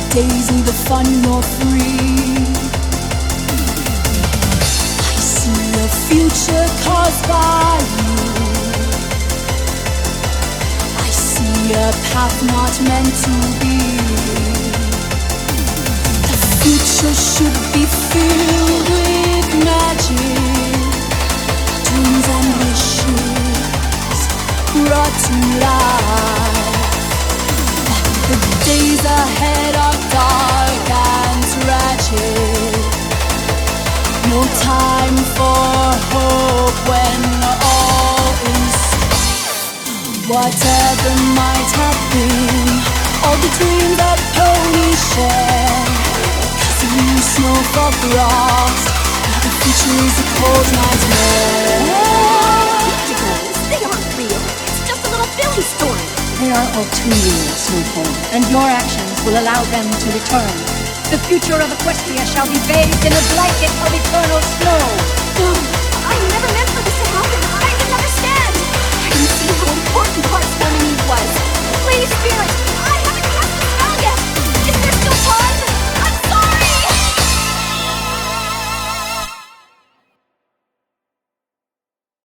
days neither fun nor free. I see a future caused by you. I see a path not meant to be. The future should be filled with magic, dreams and wishes brought to life. The days ahead are dark and tragic. No time for hope when all is strife. Whatever might have been, all the dreams that ponies share, cause you snow for frost, the future is a cold nightmare. They aren't real. It's just a little Billy story. They are all too real, Snowfall, and your actions will allow them to return. The future of Equestria shall be bathed in a blanket of eternal snow. I never